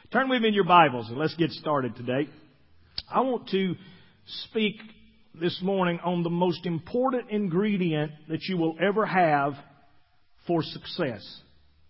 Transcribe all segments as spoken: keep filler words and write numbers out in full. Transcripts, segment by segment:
Turn with me in your Bibles and let's get started today. I want to speak this morning on the most important ingredient that you will ever have for success.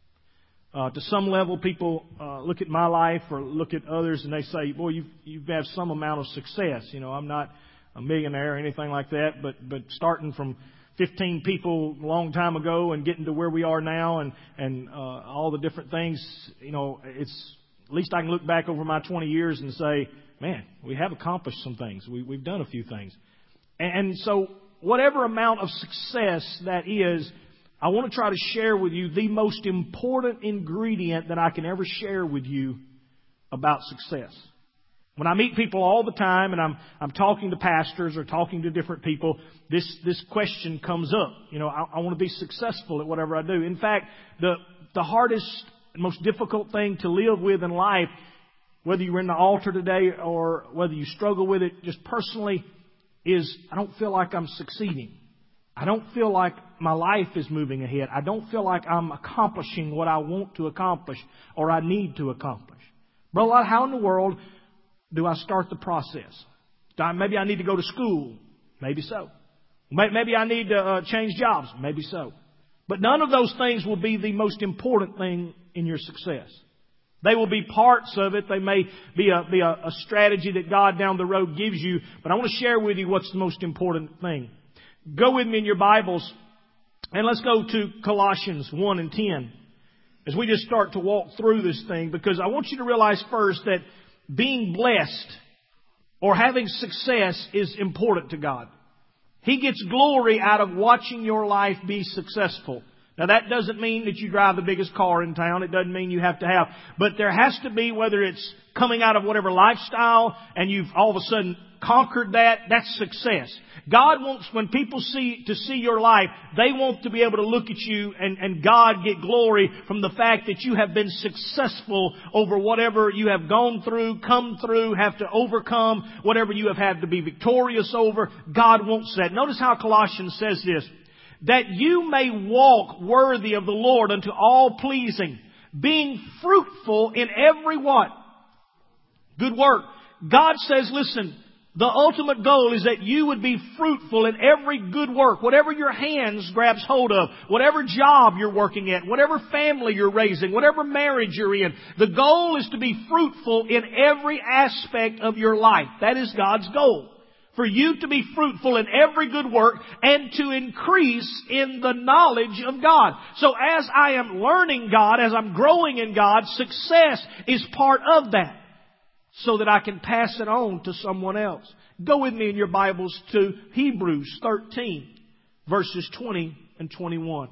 Uh, to some level, people uh, look at my life or look at others and they say, boy, you've, you've had some amount of success. You know, I'm not a millionaire or anything like that, but, but starting from fifteen people a long time ago and getting to where we are now and, and uh, all the different things, you know, it's, at least I can look back over my twenty years and say, man, we have accomplished some things. We, we've done a few things. And, and so whatever amount of success that is, I want to try to share with you the most important ingredient that I can ever share with you about success. When I meet people all the time and I'm I'm talking to pastors or talking to different people, this this question comes up. You know, I, I want to be successful at whatever I do. In fact, the the hardest, most difficult thing to live with in life, whether you're in the altar today or whether you struggle with it just personally, is I don't feel like I'm succeeding. I don't feel like my life is moving ahead. I don't feel like I'm accomplishing what I want to accomplish or I need to accomplish. Brother, how in the world do I start the process? Do I, maybe I need to go to school. Maybe so. Maybe I need to uh, change jobs. Maybe so. But none of those things will be the most important thing in your success. They will be parts of it. They may be a, be a, a strategy that God down the road gives you. But I want to share with you what's the most important thing. Go with me in your Bibles and let's go to Colossians one and ten as we just start to walk through this thing, because I want you to realize first that being blessed or having success is important to God. He gets glory out of watching your life be successful. Now that doesn't mean that you drive the biggest car in town. It doesn't mean you have to have. But there has to be, whether it's coming out of whatever lifestyle and you've all of a sudden conquered that, that's success. God wants, when people see, to see your life, they want to be able to look at you and, and God get glory from the fact that you have been successful over whatever you have gone through, come through, have to overcome, whatever you have had to be victorious over. God wants that. Notice how Colossians says this, that you may walk worthy of the Lord unto all pleasing, being fruitful in every what? Good work. God says, listen, the ultimate goal is that you would be fruitful in every good work. Whatever your hands grabs hold of, whatever job you're working at, whatever family you're raising, whatever marriage you're in. The goal is to be fruitful in every aspect of your life. That is God's goal. For you to be fruitful in every good work and to increase in the knowledge of God. So as I am learning God, as I'm growing in God, success is part of that, so that I can pass it on to someone else. Go with me in your Bibles to Hebrews thirteen, verses twenty and twenty-one.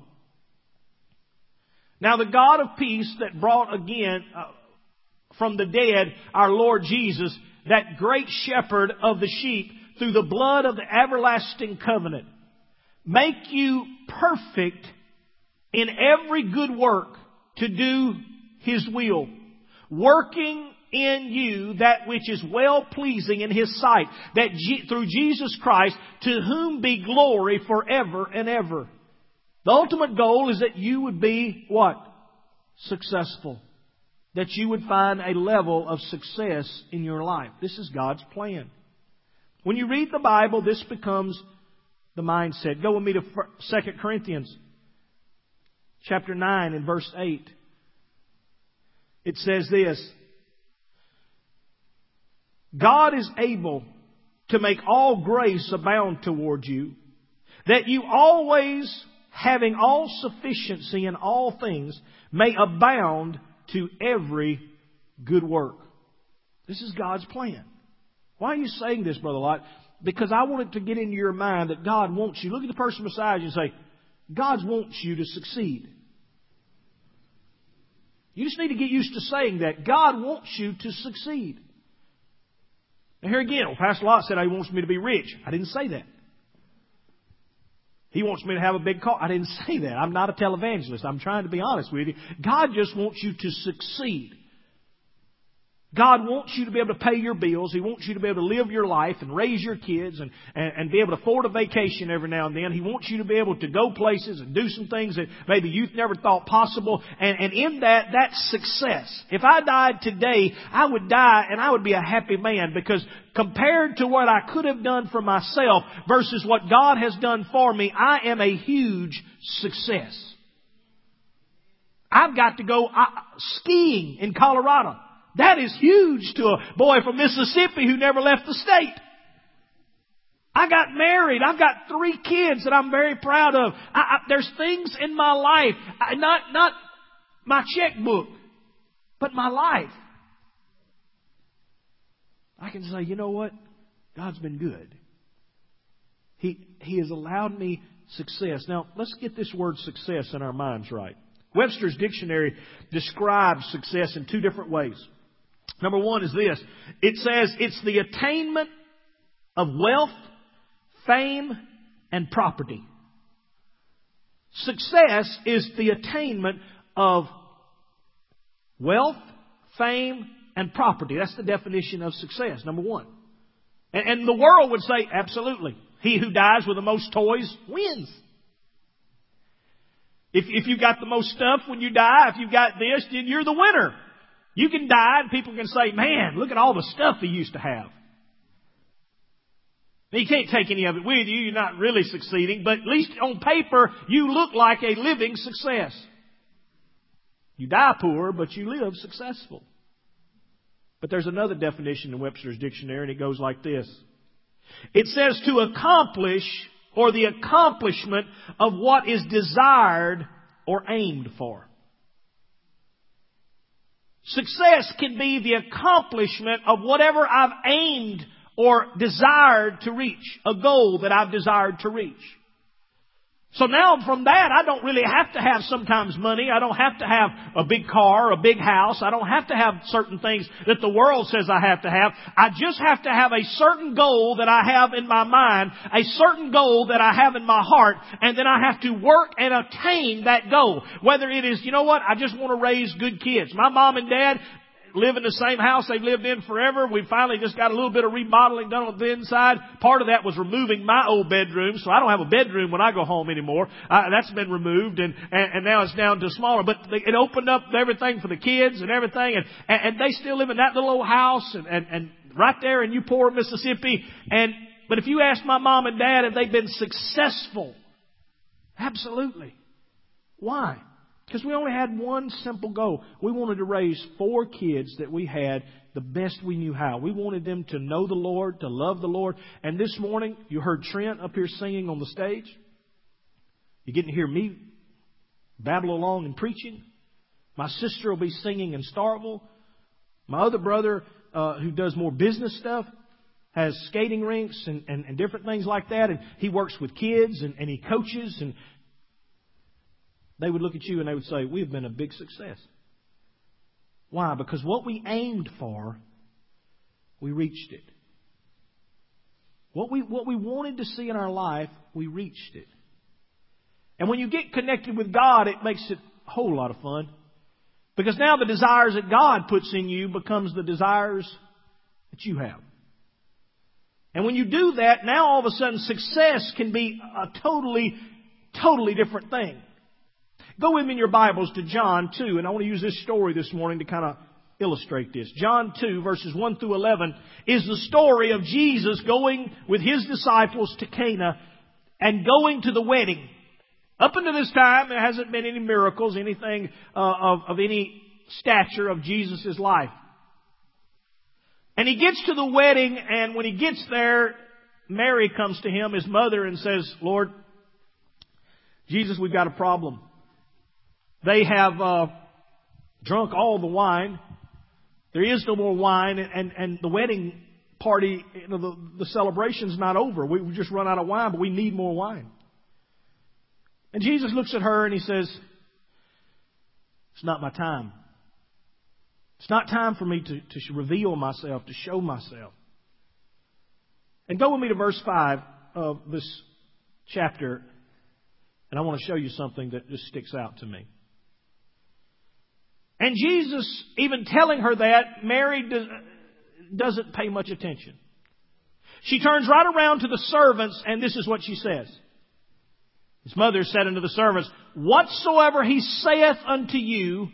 Now the God of peace that brought again uh, from the dead our Lord Jesus, that great shepherd of the sheep, through the blood of the everlasting covenant, make you perfect in every good work to do His will, working in you that which is well pleasing in His sight, that G- through Jesus Christ, to whom be glory forever and ever. The ultimate goal is that you would be what? Successful. That you would find a level of success in your life. This is God's plan. When you read the Bible, this becomes the mindset. Go with me to Second Corinthians chapter nine and verse eight. It says this, God is able to make all grace abound toward you, that you always, having all sufficiency in all things, may abound to every good work. This is God's plan. Why are you saying this, Brother Lott? Because I want it to get into your mind that God wants you. Look at the person beside you and say, God wants you to succeed. You just need to get used to saying that. God wants you to succeed. Now here again, well, Pastor Lott said He wants me to be rich. I didn't say that. He wants me to have a big car. I didn't say that. I'm not a televangelist. I'm trying to be honest with you. God just wants you to succeed. God wants you to be able to pay your bills. He wants you to be able to live your life and raise your kids and, and, and be able to afford a vacation every now and then. He wants you to be able to go places and do some things that maybe you've never thought possible. And, and in that, that's success. If I died today, I would die and I would be a happy man, because compared to what I could have done for myself versus what God has done for me, I am a huge success. I've got to go uh, skiing in Colorado. That is huge to a boy from Mississippi who never left the state. I got married. I've got three kids that I'm very proud of. I, I, there's things in my life, I, not, not my checkbook, but my life. I can say, you know what? God's been good. He, He has allowed me success. Now, let's get this word success in our minds right. Webster's Dictionary describes success in two different ways. Number one is this. It says it's the attainment of wealth, fame, and property. Success is the attainment of wealth, fame, and property. That's the definition of success, number one. And, and the world would say, absolutely. He who dies with the most toys wins. If, if you've got the most stuff when you die, if you've got this, then you're the winner. You can die and people can say, man, look at all the stuff he used to have. Now, you can't take any of it with you. You're not really succeeding. But at least on paper, you look like a living success. You die poor, but you live successful. But there's another definition in Webster's Dictionary, and it goes like this. It says to accomplish, or the accomplishment of what is desired or aimed for. Success can be the accomplishment of whatever I've aimed or desired to reach, a goal that I've desired to reach. So now from that, I don't really have to have sometimes money. I don't have to have a big car, a big house. I don't have to have certain things that the world says I have to have. I just have to have a certain goal that I have in my mind, a certain goal that I have in my heart, and then I have to work and attain that goal. Whether it is, you know what, I just want to raise good kids. My mom and dad live in the same house they've lived in forever. We finally just got a little bit of remodeling done on the inside. Part of that was removing my old bedroom, so I don't have a bedroom when I go home anymore. Uh, that's been removed, and, and, and now it's down to smaller. But it opened up everything for the kids and everything, and, and, and they still live in that little old house, and, and, and right there in Newport, Mississippi. And but if you ask my mom and dad, have they been successful? Absolutely. Why? Because we only had one simple goal. We wanted to raise four kids that we had the best we knew how. We wanted them to know the Lord, to love the Lord. And this morning, you heard Trent up here singing on the stage. You're getting to hear me babble along and preaching. My sister will be singing in Starkville. My other brother, uh, who does more business stuff, has skating rinks and, and, and different things like that. And he works with kids and, and he coaches, and they would look at you and they would say, we've been a big success. Why? Because what we aimed for, we reached it. What we, what we wanted to see in our life, we reached it. And when you get connected with God, it makes it a whole lot of fun. Because now the desires that God puts in you becomes the desires that you have. And when you do that, now all of a sudden success can be a totally, totally different thing. Go with me in your Bibles to John two, and I want to use this story this morning to kind of illustrate this. John two, verses one through eleven, is the story of Jesus going with His disciples to Cana and going to the wedding. Up until this time, there hasn't been any miracles, anything uh, of, of any stature of Jesus' life. And He gets to the wedding, and when He gets there, Mary comes to Him, His mother, and says, Lord, Jesus, we've got a problem. They have uh, drunk all the wine. There is no more wine, and, and the wedding party, you know, the, the celebration's not over. We, we just run out of wine, but we need more wine. And Jesus looks at her and He says, it's not my time. It's not time for me to, to reveal myself, to show myself. And go with me to verse five of this chapter, and I want to show you something that just sticks out to me. And Jesus, even telling her that, Mary doesn't pay much attention. She turns right around to the servants, and this is what she says. His mother said unto the servants, whatsoever he saith unto you,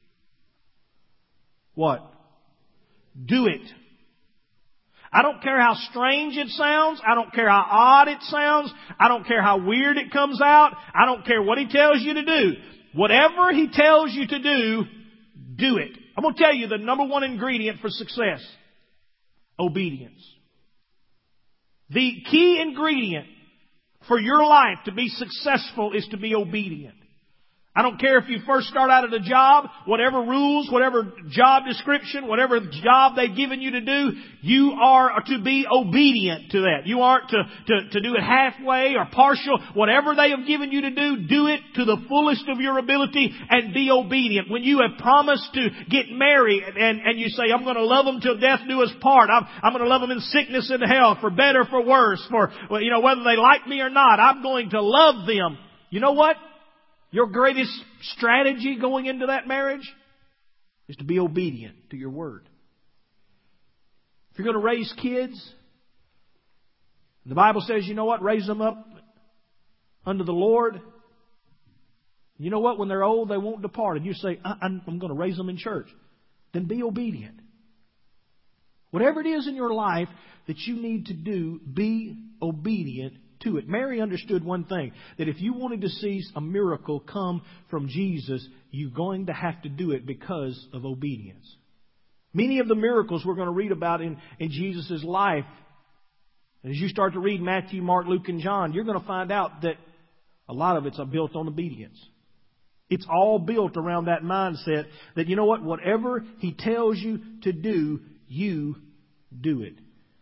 what? Do it. I don't care how strange it sounds. I don't care how odd it sounds. I don't care how weird it comes out. I don't care what he tells you to do. Whatever he tells you to do, do it. I'm going to tell you the number one ingredient for success. Obedience. The key ingredient for your life to be successful is to be obedient. I don't care if you first start out at a job, whatever rules, whatever job description, whatever job they've given you to do, you are to be obedient to that. You aren't to, to, to do it halfway or partial. Whatever they have given you to do, do it to the fullest of your ability and be obedient. When you have promised to get married and, and you say, I'm going to love them till death do us part. I'm, I'm going to love them in sickness and health, for better, for worse, for, well, you know, whether they like me or not, I'm going to love them. You know what? Your greatest strategy going into that marriage is to be obedient to your word. If you're going to raise kids, the Bible says, you know what? Raise them up unto the Lord. You know what? When they're old, they won't depart. And you say, I'm going to raise them in church. Then be obedient. Whatever it is in your life that you need to do, be obedient to it. Mary understood one thing, that if you wanted to see a miracle come from Jesus, you're going to have to do it because of obedience. Many of the miracles we're going to read about in, in Jesus' life, and as you start to read Matthew, Mark, Luke, and John, you're going to find out that a lot of it's built on obedience. It's all built around that mindset that, you know what, whatever He tells you to do, you do it.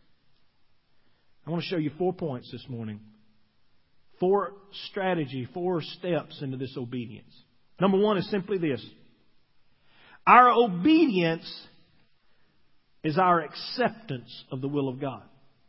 I want to show you four points this morning. Four strategy, four steps into this obedience. Number one is simply this. Our obedience is our acceptance of the will of God.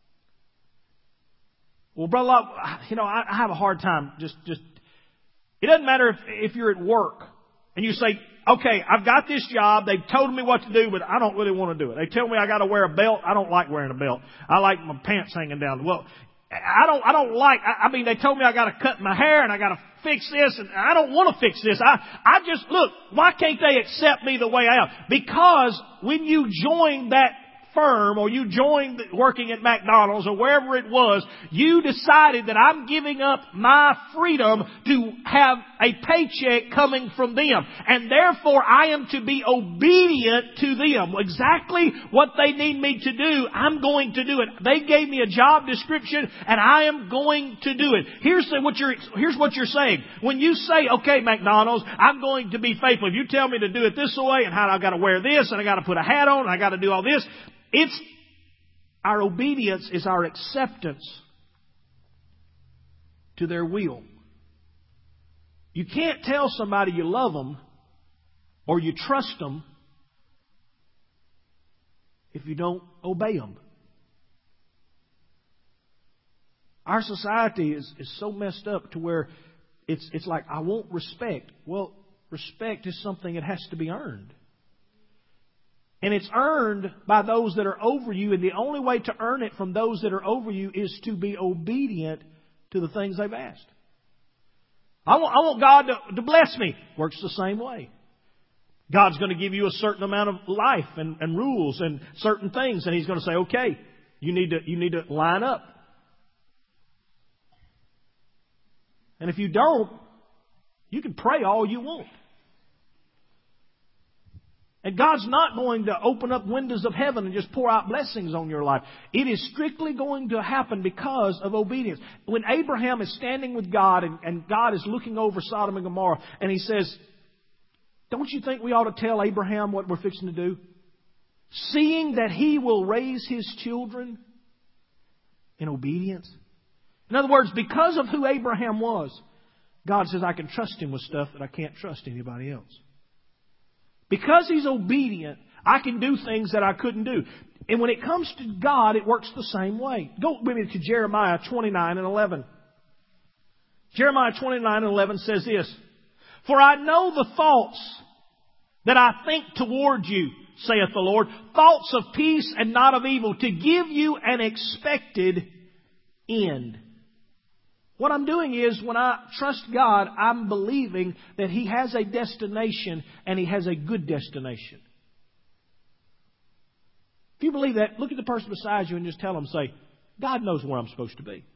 Well, Brother Love, you know, I, I have a hard time just, just, it doesn't matter if, if you're at work and you say, okay, I've got this job. They've told me what to do, but I don't really want to do it. They tell me I got to wear a belt. I don't like wearing a belt. I like my pants hanging down. Well, I don't, I don't like, I, I mean, they told me I got to cut my hair and I got to fix this and I don't want to fix this. I, I just, look, why can't they accept me the way I am? Because when you join that firm or you joined working at McDonald's or wherever it was, you decided that I'm giving up my freedom to have a paycheck coming from them. And therefore I am to be obedient to them. Exactly what they need me to do, I'm going to do it. They gave me a job description and I am going to do it. Here's what you're, here's what you're saying. When you say, okay, McDonald's, I'm going to be faithful. If you tell me to do it this way and how I got to wear this and I got to put a hat on and I got to do all this, It's our obedience is our acceptance to their will. You can't tell somebody you love them or you trust them if you don't obey them. Our society is, is so messed up to where it's, it's like, I want respect. Well, respect is something that has to be earned. And it's earned by those that are over you. And the only way to earn it from those that are over you is to be obedient to the things they've asked. I want, I want God to, to bless me. Works the same way. God's going to give you a certain amount of life and, and rules and certain things. And He's going to say, okay, you need to, you need to line up. And if you don't, you can pray all you want. And God's not going to open up windows of heaven and just pour out blessings on your life. It is strictly going to happen because of obedience. When Abraham is standing with God and, and God is looking over Sodom and Gomorrah and He says, don't you think we ought to tell Abraham what we're fixing to do? Seeing that he will raise his children in obedience. In other words, because of who Abraham was, God says I can trust him with stuff that I can't trust anybody else. Because he's obedient, I can do things that I couldn't do. And when it comes to God, it works the same way. Go with me to Jeremiah twenty-nine and eleven. Jeremiah twenty-nine and eleven says this. For I know the thoughts that I think toward you, saith the Lord, thoughts of peace and not of evil, to give you an expected end. What I'm doing is, when I trust God, I'm believing that He has a destination, and He has a good destination. If you believe that, look at the person beside you and just tell them, say, God knows where I'm supposed to be.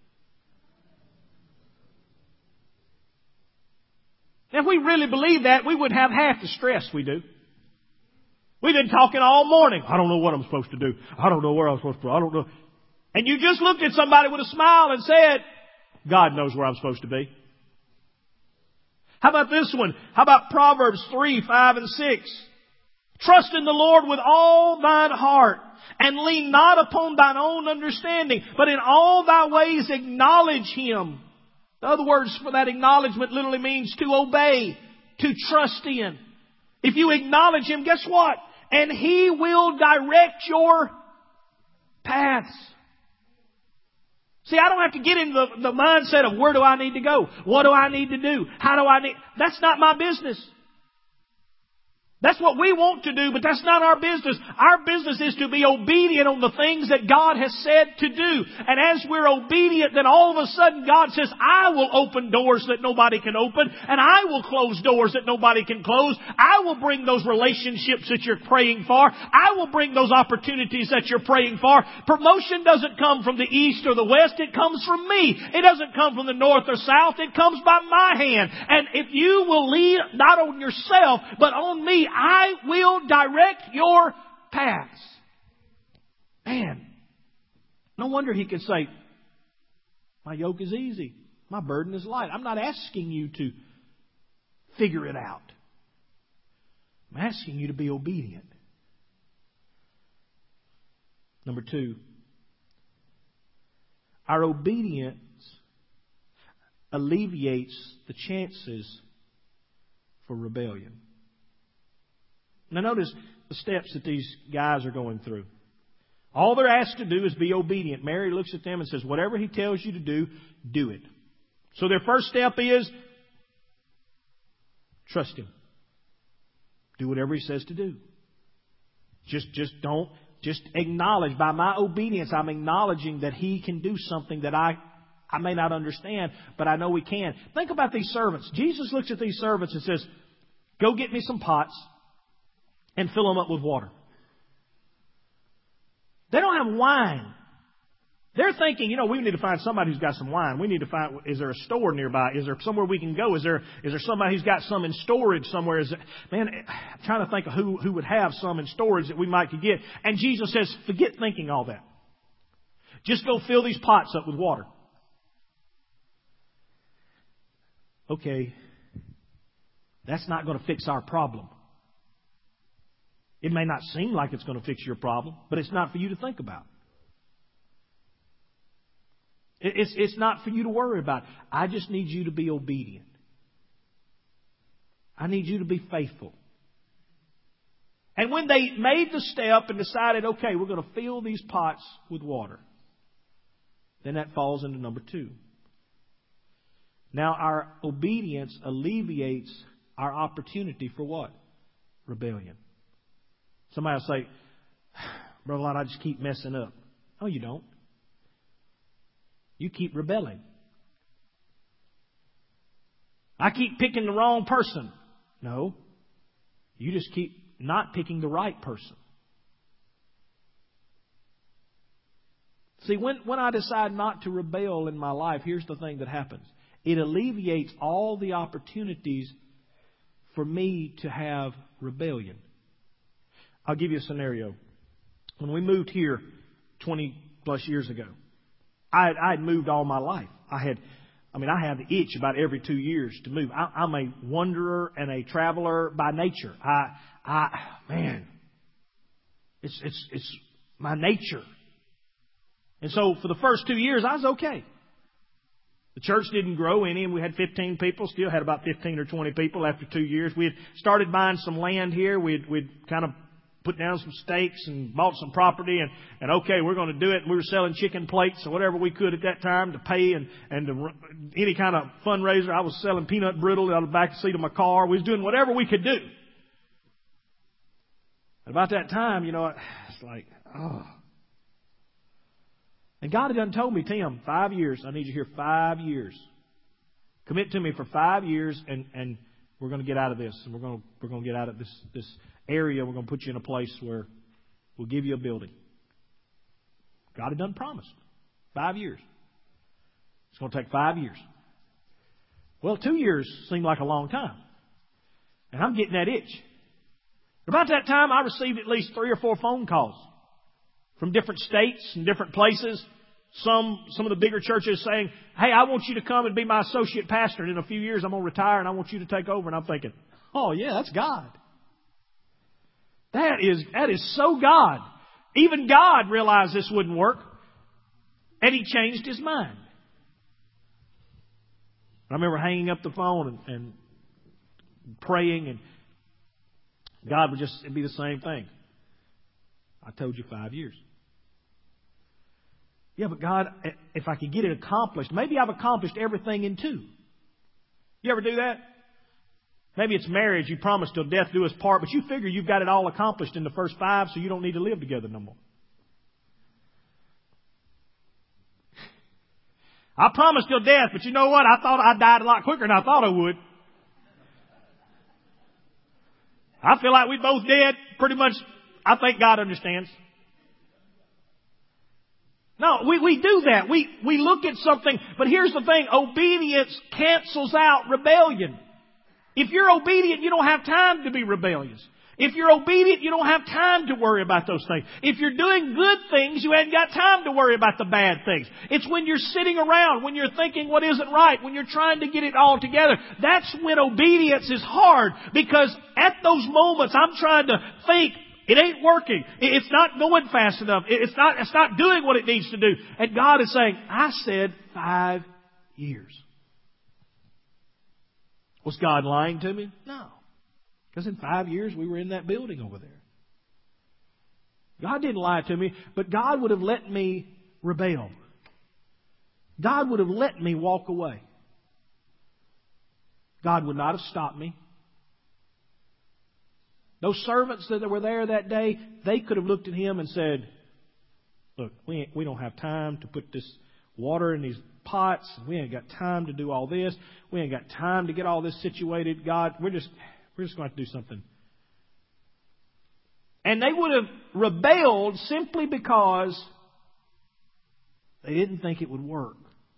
If we really believe that, we wouldn't have half the stress we do. We've been talking all morning. I don't know what I'm supposed to do. I don't know where I'm supposed to go. I don't know. And you just looked at somebody with a smile and said, God knows where I'm supposed to be. How about this one? How about Proverbs three, five, and six? Trust in the Lord with all thine heart, and lean not upon thine own understanding, but in all thy ways acknowledge Him. The other words for that acknowledgement literally means to obey, to trust in. If you acknowledge Him, guess what? And He will direct your paths. See, I don't have to get into the, the mindset of where do I need to go? What do I need to do? How do I need... That's not my business. That's what we want to do, but that's not our business. Our business is to be obedient on the things that God has said to do. And as we're obedient, then all of a sudden God says, I will open doors that nobody can open, and I will close doors that nobody can close. I will bring those relationships that you're praying for. I will bring those opportunities that you're praying for. Promotion doesn't come from the east or the west. It comes from me. It doesn't come from the north or south. It comes by my hand. And if you will lean not on yourself, but on me, I will direct your paths. Man, no wonder He could say, my yoke is easy, my burden is light. I'm not asking you to figure it out. I'm asking you to be obedient. Number two, our obedience alleviates the chances for rebellion. Now notice the steps that these guys are going through. All they're asked to do is be obedient. Mary looks at them and says, whatever He tells you to do, do it. So their first step is trust Him. Do whatever He says to do. Just, just don't, just acknowledge. By my obedience, I'm acknowledging that He can do something that I, I may not understand, but I know He can. Think about these servants. Jesus looks at these servants and says, go get me some pots and fill them up with water. They don't have wine. They're thinking, you know, we need to find somebody who's got some wine. We need to find, is there a store nearby? Is there somewhere we can go? Is there, is there somebody who's got some in storage somewhere? Is it, man, I'm trying to think of who, who would have some in storage that we might could get. And Jesus says, forget thinking all that. Just go fill these pots up with water. Okay. That's not going to fix our problem. It may not seem like it's going to fix your problem, but it's not for you to think about. It's, it's not for you to worry about. I just need you to be obedient. I need you to be faithful. And when they made the step and decided, okay, we're going to fill these pots with water, then that falls into number two. Now our obedience alleviates our opportunity for what? Rebellion. Somebody will say, Brother Lott, I just keep messing up. No, you don't. You keep rebelling. I keep picking the wrong person. No. You just keep not picking the right person. See, when, when I decide not to rebel in my life, here's the thing that happens. It alleviates all the opportunities for me to have rebellion. I'll give you a scenario. When we moved here twenty plus years ago, I had, I had moved all my life. I had, I mean, I have the itch about every two years to move. I, I'm a wanderer and a traveler by nature. I, I, man, it's, it's, it's my nature. And so for the first two years, I was okay. The church didn't grow any, and we had fifteen people. Still had about fifteen or twenty people after two years. We had started buying some land here. We'd, we'd kind of put down some stakes and bought some property, and, and okay, we're going to do it. And we were selling chicken plates or whatever we could at that time to pay and, and to, any kind of fundraiser. I was selling peanut brittle out of the back seat of my car. We was doing whatever we could do. At about that time, you know, it's like, oh. And God had done told me, Tim, five years. I need you here five years. Commit to me for five years, and, and we're going to get out of this. And we're going to, we're going to get out of this, this area. We're going to put you in a place where we'll give you a building. God had done promised. Five years. It's going to take five years. Well, two years seemed like a long time. And I'm getting that itch. About that time, I received at least three or four phone calls from different states and different places. Some some of the bigger churches saying, hey, I want you to come and be my associate pastor. And in a few years, I'm going to retire and I want you to take over. And I'm thinking, oh, yeah, that's God. That is, that is so God. Even God realized this wouldn't work. And He changed His mind. I remember hanging up the phone and, and praying, and God would just it'd be the same thing. I told you five years. Yeah, but God, if I could get it accomplished, maybe I've accomplished everything in two. You ever do that? Maybe it's marriage. You promise till death do us part, but you figure you've got it all accomplished in the first five, so you don't need to live together no more. I promised till death, but you know what? I thought I died a lot quicker than I thought I would. I feel like we both dead pretty much. I think God understands. No, we, we do that. We, we look at something, but here's the thing. Obedience cancels out rebellion. If you're obedient, you don't have time to be rebellious. If you're obedient, you don't have time to worry about those things. If you're doing good things, you haven't got time to worry about the bad things. It's when you're sitting around, when you're thinking what isn't right, when you're trying to get it all together. That's when obedience is hard, because at those moments I'm trying to think, it ain't working. It's not going fast enough. It's not, it's not doing what it needs to do. And God is saying, I said five years. Was God lying to me? No. Because in five years we were in that building over there. God didn't lie to me, but God would have let me rebel. God would have let me walk away. God would not have stopped me. Those servants that were there that day, they could have looked at him and said, look, we ain't, we don't have time to put this water in these pots. We ain't got time to do all this. We ain't got time to get all this situated. God, we're just, we're just going to have to do something. And they would have rebelled simply because they didn't think it would work.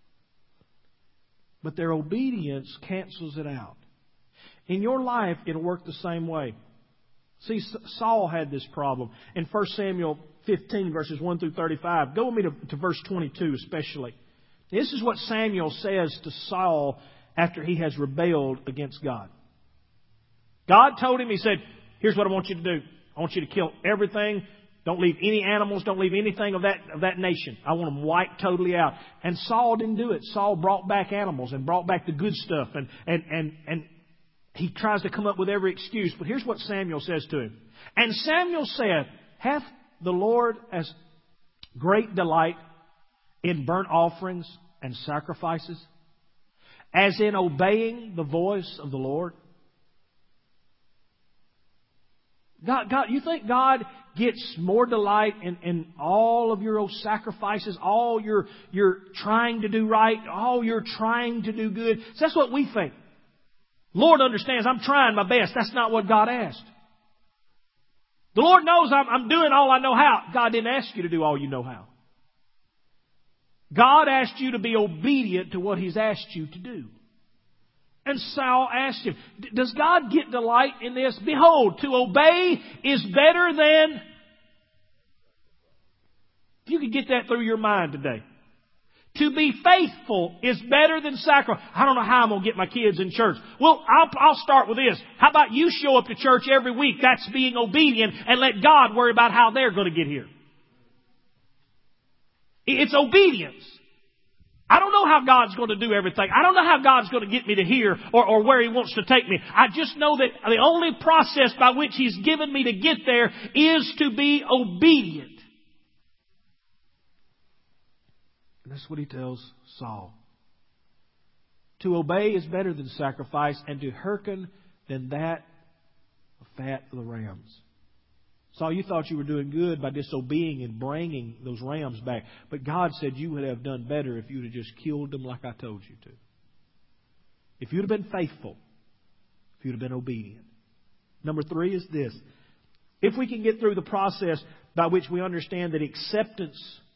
But their obedience cancels it out. In your life, it'll work the same way. See, Saul had this problem. In First Samuel fifteen, verses one through thirty-five. Go with me to, to verse twenty-two especially. This is what Samuel says to Saul after he has rebelled against God. God told him, He said, here's what I want you to do. I want you to kill everything. Don't leave any animals. Don't leave anything of that, of that nation. I want them wiped totally out. And Saul didn't do it. Saul brought back animals and brought back the good stuff. And, and, and, and he tries to come up with every excuse. But here's what Samuel says to him. And Samuel said, hath the Lord as great delight in burnt offerings and sacrifices as in obeying the voice of the Lord? God, God, you think God gets more delight in, in all of your sacrifices, all your, your trying to do right, all your trying to do good? So that's what we think. Lord understands I'm trying my best. That's not what God asked. The Lord knows I'm, I'm doing all I know how. God didn't ask you to do all you know how. God asked you to be obedient to what He's asked you to do. And Saul asked him, does God get delight in this? Behold, to obey is better than... If you could get that through your mind today. To be faithful is better than sacrifice. I don't know how I'm going to get my kids in church. Well, I'll, I'll start with this. How about you show up to church every week? That's being obedient, and let God worry about how they're going to get here. It's obedience. I don't know how God's going to do everything. I don't know how God's going to get me to here or, or where He wants to take me. I just know that the only process by which He's given me to get there is to be obedient. And that's what He tells Saul. To obey is better than sacrifice, and to hearken than that of fat of the rams. Saul, you thought you were doing good by disobeying and bringing those rams back. But God said you would have done better if you would have just killed them like I told you to. If you'd have been faithful. If you'd have been obedient. Number three is this. If we can get through the process by which we understand that acceptance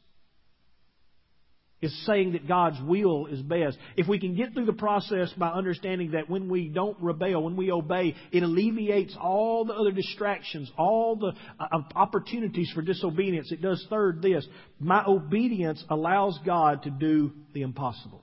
is saying that God's will is best. If we can get through the process by understanding that when we don't rebel, when we obey, it alleviates all the other distractions, all the uh, opportunities for disobedience. It does third this. My obedience allows God to do the impossible.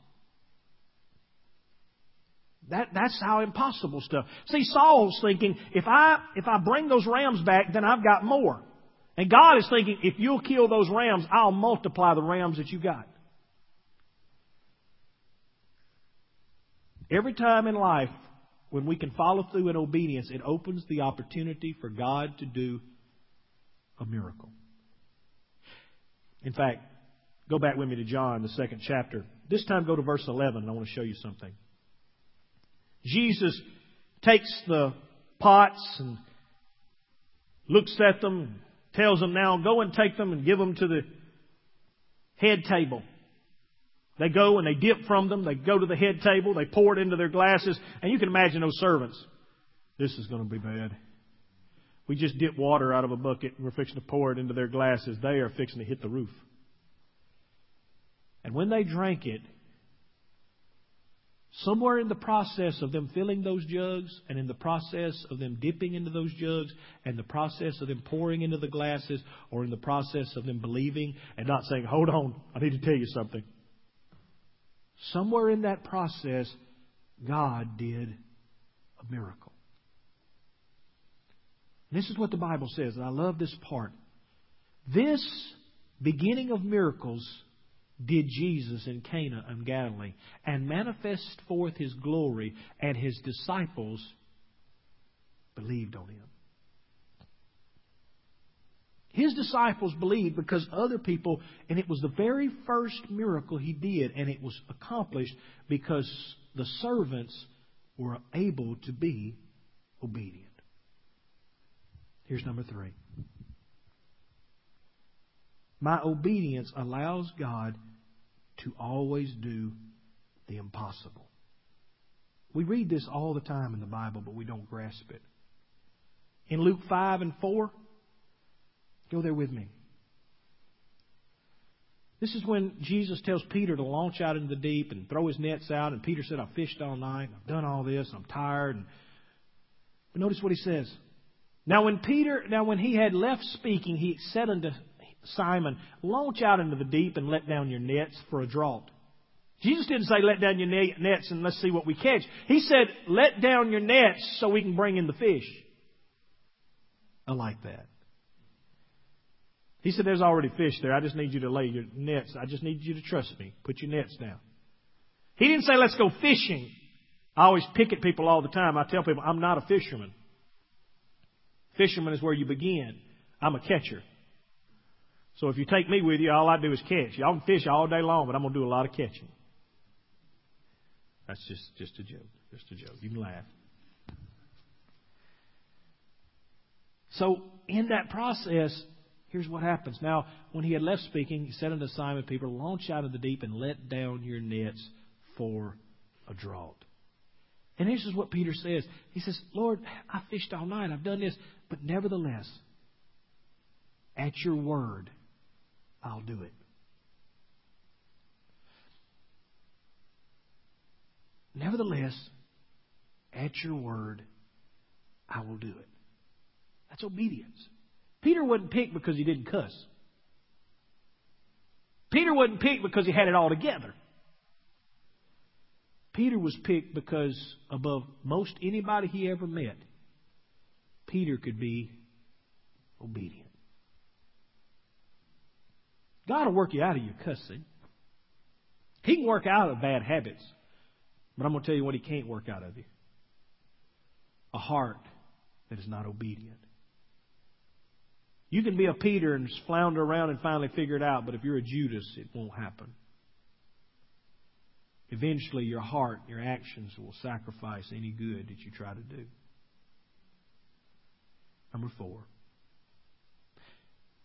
That, that's how impossible stuff. See, Saul's thinking, if I, if I bring those rams back, then I've got more. And God is thinking, if you'll kill those rams, I'll multiply the rams that you got. Every time in life, when we can follow through in obedience, it opens the opportunity for God to do a miracle. In fact, go back with me to John, the second chapter. This time go to verse eleven, and I want to show you something. Jesus takes the pots and looks at them, tells them, now go and take them and give them to the head table. They go and they dip from them. They go to the head table. They pour it into their glasses. And you can imagine those servants. This is going to be bad. We just dip water out of a bucket and we're fixing to pour it into their glasses. They are fixing to hit the roof. And when they drank it, somewhere in the process of them filling those jugs and in the process of them dipping into those jugs and the process of them pouring into the glasses or in the process of them believing and not saying, hold on, I need to tell you something. Somewhere in that process, God did a miracle. This is what the Bible says, and I love this part. This beginning of miracles did Jesus in Cana and Galilee, and manifest forth His glory, and His disciples believed on Him. His disciples believed because other people, and it was the very first miracle He did, and it was accomplished because the servants were able to be obedient. Here's number three. My obedience allows God to always do the impossible. We read this all the time in the Bible, but we don't grasp it. In Luke five and four, go there with me. This is when Jesus tells Peter to launch out into the deep and throw his nets out. And Peter said, I've fished all night. I've done all this. I'm tired. And but notice what he says. Now when Peter, now when he had left speaking, he said unto Simon, launch out into the deep and let down your nets for a draught. Jesus didn't say let down your nets and let's see what we catch. He said let down your nets so we can bring in the fish. I like that. He said there's already fish there. I just need you to lay your nets. I just need you to trust me. Put your nets down. He didn't say let's go fishing. I always pick at people all the time. I tell people I'm not a fisherman. Fisherman is where you begin. I'm a catcher. So if you take me with you, all I do is catch. Y'all can fish all day long, but I'm going to do a lot of catching. That's just, just a joke. Just a joke. You can laugh. So in that process, here's what happens. Now, when he had left speaking, he said unto Simon Peter, launch out of the deep and let down your nets for a draught. And this is what Peter says. He says, Lord, I fished all night. I've done this. But nevertheless, at your word, I'll do it. Nevertheless, at your word, I will do it. That's obedience. Peter wasn't picked because he didn't cuss. Peter wasn't picked because he had it all together. Peter was picked because above most anybody he ever met, Peter could be obedient. God will work you out of your cussing. He can work out of bad habits. But I'm going to tell you what He can't work out of you. A heart that is not obedient. You can be a Peter and flounder around and finally figure it out, but if you're a Judas, it won't happen. Eventually, your heart, your actions will sacrifice any good that you try to do. Number four.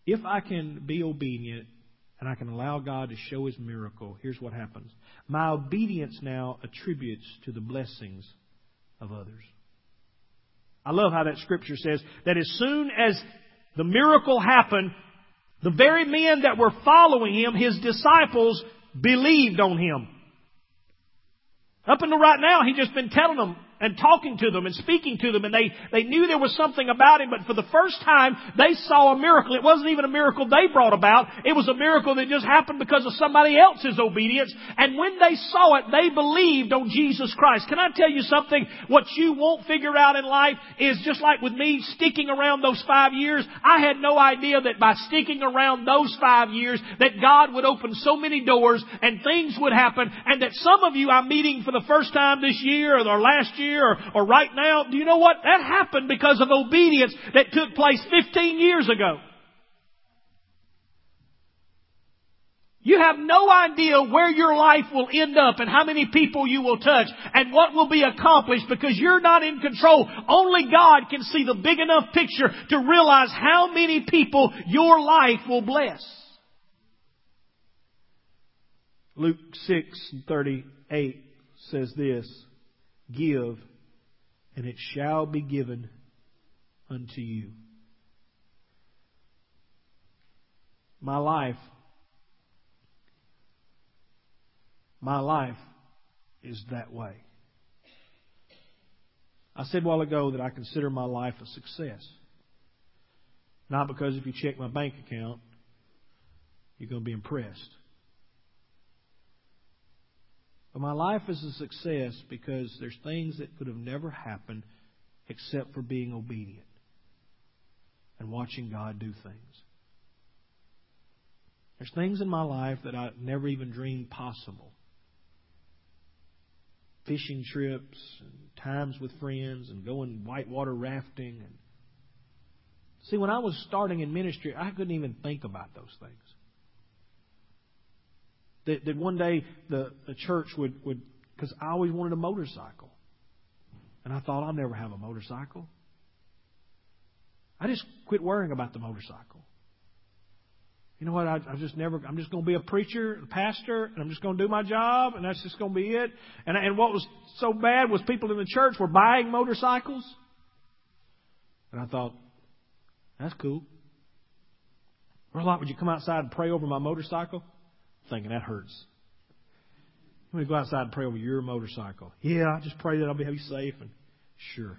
if I can be obedient and I can allow God to show His miracle, here's what happens. My obedience now attributes to the blessings of others. I love how that Scripture says that as soon as the miracle happened, the very men that were following Him, His disciples, believed on Him. Up until right now, He'd just been telling them and talking to them and speaking to them, and they, they knew there was something about Him, but for the first time, they saw a miracle. It wasn't even a miracle they brought about. It was a miracle that just happened because of somebody else's obedience. And when they saw it, they believed on Jesus Christ. Can I tell you something? What you won't figure out in life is just like with me sticking around those five years. I had no idea that by sticking around those five years that God would open so many doors and things would happen, and that some of you I'm meeting for the first time this year or last year Or, or right now, do you know what? That happened because of obedience that took place fifteen years ago. You have no idea where your life will end up and how many people you will touch and what will be accomplished because you're not in control. Only God can see the big enough picture to realize how many people your life will bless. Luke six thirty-eight says this, "Give, and it shall be given unto you." My life, my life is that way. I said a while ago that I consider my life a success. Not because if you check my bank account, you're going to be impressed. But my life is a success because there's things that could have never happened except for being obedient and watching God do things. There's things in my life that I never even dreamed possible. Fishing trips and times with friends and going whitewater rafting. And see, when I was starting in ministry, I couldn't even think about those things. That, that one day the, the church would, would, because I always wanted a motorcycle. And I thought, I'll never have a motorcycle. I just quit worrying about the motorcycle. You know what? I, I just never, I'm just going to be a preacher, a pastor, and I'm just going to do my job, and that's just going to be it. And, and what was so bad was people in the church were buying motorcycles. And I thought, that's cool. Brother Lott, would you come outside and pray over my motorcycle? Thinking that hurts. Let me go outside and pray over your motorcycle. Yeah, I just pray that I'll be safe. And sure.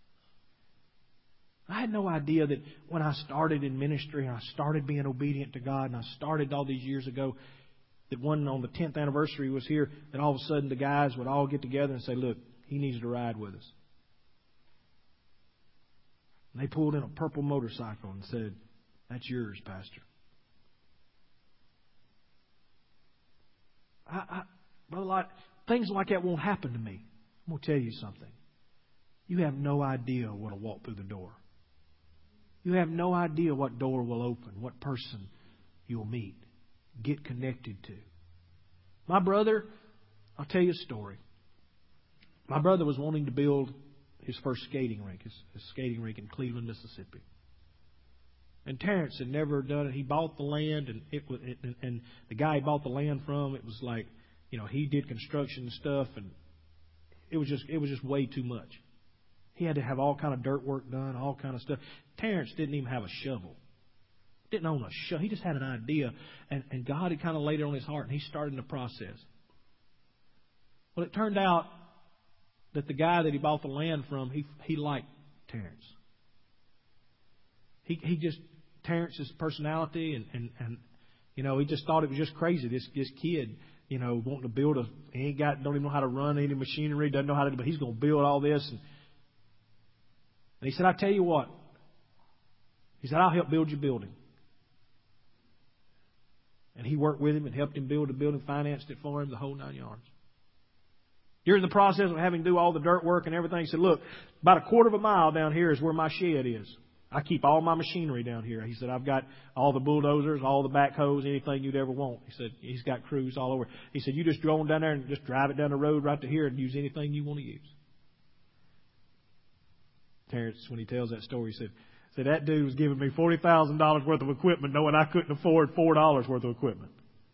I had no idea that when I started in ministry and I started being obedient to God and I started all these years ago, that one on the tenth anniversary was here, that all of a sudden the guys would all get together and say, look, he needs to ride with us. And they pulled in a purple motorcycle and said, that's yours, Pastor. I, I, Brother Lott, things like that won't happen to me. I'm going to tell you something. You have no idea what will walk through the door. You have no idea what door will open, what person you'll meet, get connected to. My brother, I'll tell you a story. My brother was wanting to build his first skating rink, his, his skating rink in Cleveland, Mississippi. And Terrence had never done it. He bought the land, and it was, and, and the guy he bought the land from, it was like, you know, he did construction and stuff, and it was just it was just way too much. He had to have all kind of dirt work done, all kind of stuff. Terrence didn't even have a shovel. Didn't own a shovel. He just had an idea, and, and God had kind of laid it on his heart, and he started the process. Well, it turned out that the guy that he bought the land from, he he liked Terrence. He he just Terrence's personality, and, and, and you know, he just thought it was just crazy. This this kid, you know, wanting to build a, he ain't got, don't even know how to run any machinery, doesn't know how to, but he's going to build all this. And, and he said, I tell you what. He said, I'll help build your building. And he worked with him and helped him build the building, financed it for him, the whole nine yards. During the process of having to do all the dirt work and everything, he said, look, about a quarter of a mile down here is where my shed is. I keep all my machinery down here. He said, I've got all the bulldozers, all the backhoes, anything you'd ever want. He said, he's got crews all over. He said, you just go on down there and just drive it down the road right to here and use anything you want to use. Terrence, when he tells that story, he said, See, that dude was giving me forty thousand dollars worth of equipment knowing I couldn't afford four dollars worth of equipment.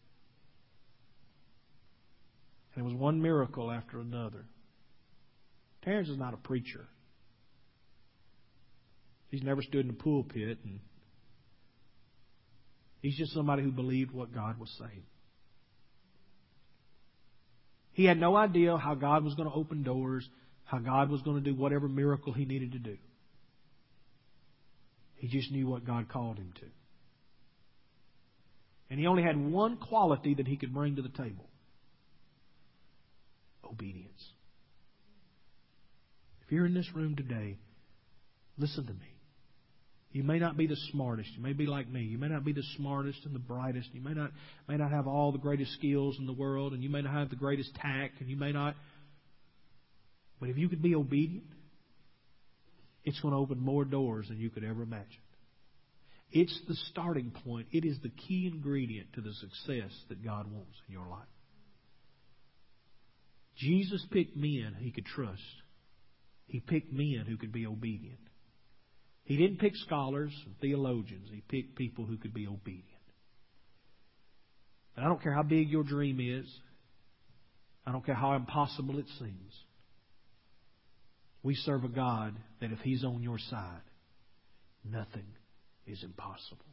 And it was one miracle after another. Terrence is not a preacher. He's never stood in the pulpit, and he's just somebody who believed what God was saying. He had no idea how God was going to open doors, how God was going to do whatever miracle He needed to do. He just knew what God called him to. And he only had one quality that he could bring to the table: obedience. If you're in this room today, listen to me. You may not be the smartest. You may be like me. You may not be the smartest and the brightest. You may not may not have all the greatest skills in the world, and you may not have the greatest tact, and you may not. But if you could be obedient, it's going to open more doors than you could ever imagine. It's the starting point. It is the key ingredient to the success that God wants in your life. Jesus picked men He could trust. He picked men who could be obedient. He didn't pick scholars and theologians. He picked people who could be obedient. And I don't care how big your dream is. I don't care how impossible it seems. We serve a God that if He's on your side, nothing is impossible.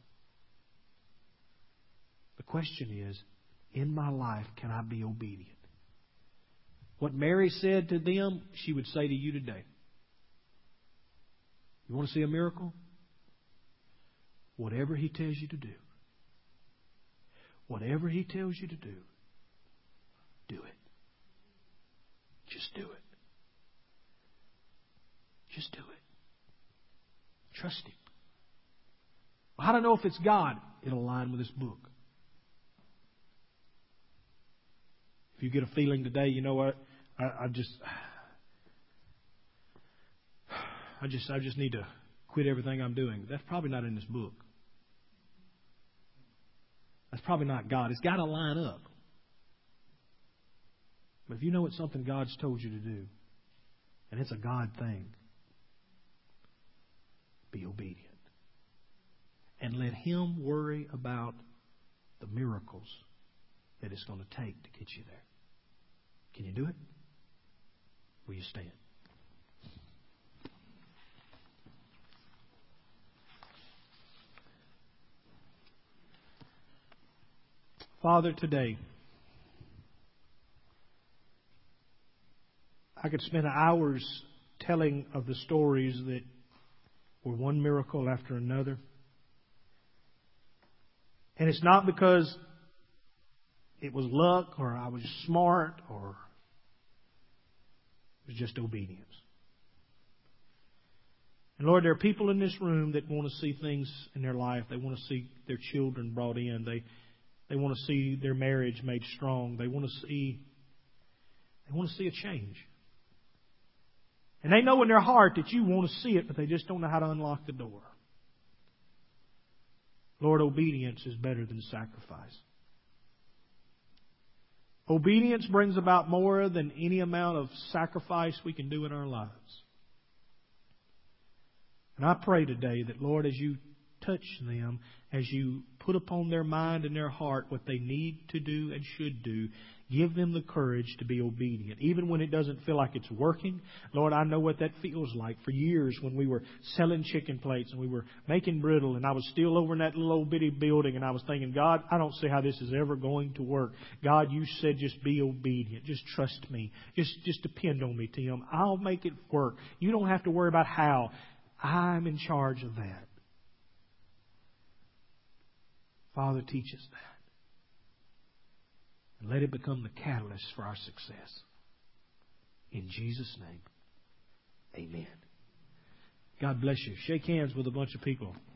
The question is, in my life, can I be obedient? What Mary said to them, she would say to you today. You want to see a miracle? Whatever He tells you to do, whatever He tells you to do, do it. Just do it. Just do it. Trust Him. Well, how do I know if it's God? It'll align with this book. If you get a feeling today, you know what? I, I just, I just, I just need to quit everything I'm doing. That's probably not in this book. That's probably not God. It's got to line up. But if you know it's something God's told you to do, and it's a God thing, be obedient. And let Him worry about the miracles that it's going to take to get you there. Can you do it? Will you stand? Father, today, I could spend hours telling of the stories that were one miracle after another. And it's not because it was luck or I was smart or it was just obedience. And Lord, there are people in this room that want to see things in their life. They want to see their children brought in. They they want to see their marriage made strong. They want to see they want to see a change. And they know in their heart that you want to see it, but they just don't know how to unlock the door. Lord, obedience is better than sacrifice. Obedience brings about more than any amount of sacrifice we can do in our lives. And I pray today that, Lord, as you touch them, as you put upon their mind and their heart what they need to do and should do, give them the courage to be obedient. Even when it doesn't feel like it's working. Lord, I know what that feels like. For years when we were selling chicken plates and we were making brittle and I was still over in that little old bitty building and I was thinking, God, I don't see how this is ever going to work. God, you said just be obedient. Just trust me. Just, just depend on me, Tim. I'll make it work. You don't have to worry about how. I'm in charge of that. Father, teach us that. And let it become the catalyst for our success. In Jesus' name, amen. God bless you. Shake hands with a bunch of people.